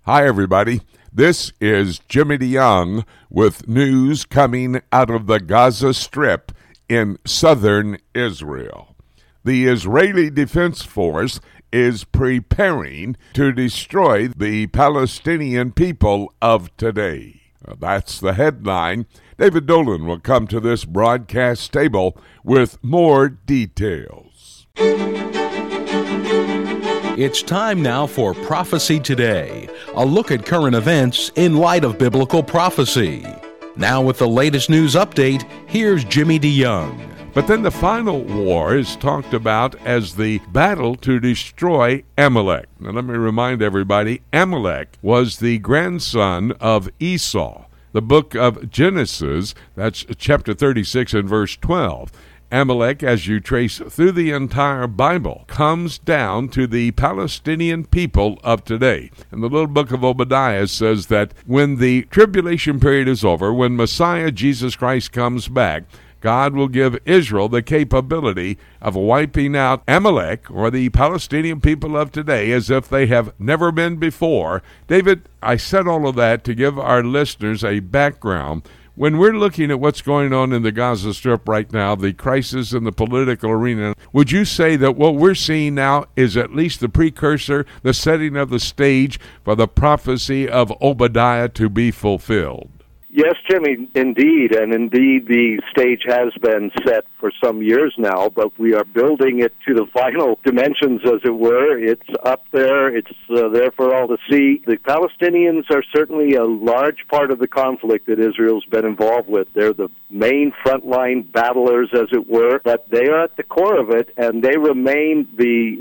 Hi, everybody. This is Jimmy DeYoung with news coming out of the Gaza Strip in southern Israel. The Israeli Defense Force is preparing to destroy the Palestinian people of today. That's the headline. David Dolan will come to this broadcast table with more details. It's time now for Prophecy Today, a look at current events in light of biblical prophecy. Now with the latest news update, here's Jimmy DeYoung. But then the final war is talked about as the battle to destroy Amalek. Now let me remind everybody, Amalek was the grandson of Esau. The book of Genesis, that's chapter 36 and verse 12. Amalek, as you trace through the entire Bible, comes down to the Palestinian people of today. And the little book of Obadiah says that when the tribulation period is over, when Messiah Jesus Christ comes back, God will give Israel the capability of wiping out Amalek, or the Palestinian people of today, as if they have never been before. David, I said all of that to give our listeners a background. When we're looking at what's going on in the Gaza Strip right now, the crisis in the political arena, would you say that what we're seeing now is at least the precursor, the setting of the stage for the prophecy of Obadiah to be fulfilled? Yes, Jimmy, indeed, and indeed the stage has been set for some years now, but we are building it to the final dimensions, as it were. It's up there, it's there for all to see. The Palestinians are certainly a large part of the conflict that Israel's been involved with. They're the main frontline battlers, as it were, but they are at the core of it, and they remain the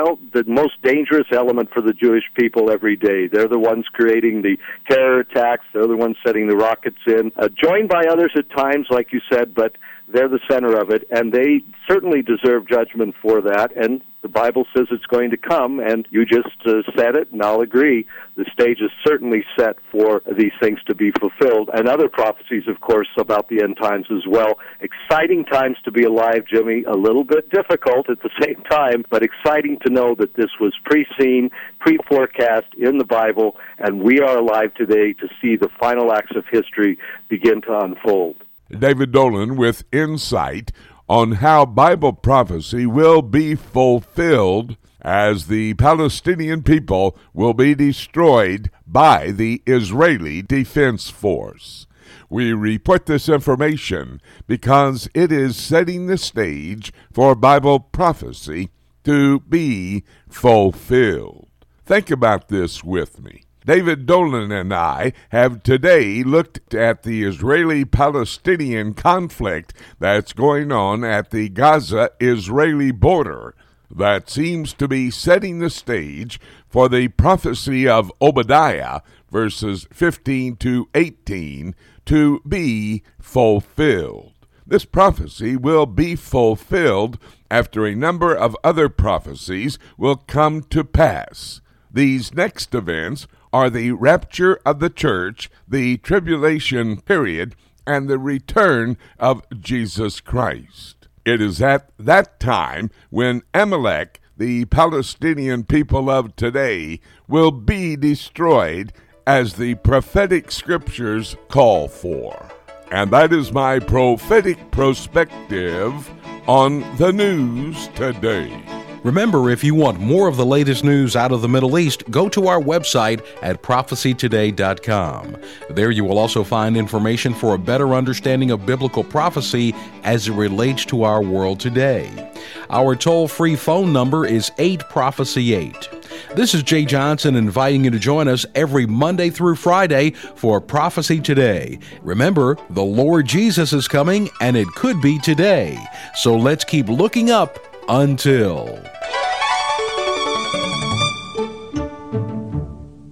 most dangerous element for the Jewish people every day. They're the ones creating the terror attacks, they're the ones setting the rockets in, joined by others at times, like you said, but they're the center of it, and they certainly deserve judgment for that, and the Bible says it's going to come, and you just said it, and I'll agree. The stage is certainly set for these things to be fulfilled, and other prophecies, of course, about the end times as well. Exciting times to be alive, Jimmy, a little bit difficult at the same time, but exciting to know that this was pre-seen, pre-forecast in the Bible, and we are alive today to see the final acts of history begin to unfold. David Dolan with insight on how Bible prophecy will be fulfilled as the Palestinian people will be destroyed by the Israeli Defense Force. We report this information because it is setting the stage for Bible prophecy to be fulfilled. Think about this with me. David Dolan and I have today looked at the Israeli-Palestinian conflict that's going on at the Gaza-Israeli border that seems to be setting the stage for the prophecy of Obadiah, verses 15 to 18, to be fulfilled. This prophecy will be fulfilled after a number of other prophecies will come to pass. These next events are the rapture of the church, the tribulation period, and the return of Jesus Christ. It is at that time when Amalek, the Palestinian people of today, will be destroyed as the prophetic scriptures call for. And that is my prophetic perspective on the news today. Remember, if you want more of the latest news out of the Middle East, go to our website at prophecytoday.com. There you will also find information for a better understanding of biblical prophecy as it relates to our world today. Our toll-free phone number is 8-PROPHECY-8. This is Jay Johnson inviting you to join us every Monday through Friday for Prophecy Today. Remember, the Lord Jesus is coming, and it could be today. So let's keep looking up until...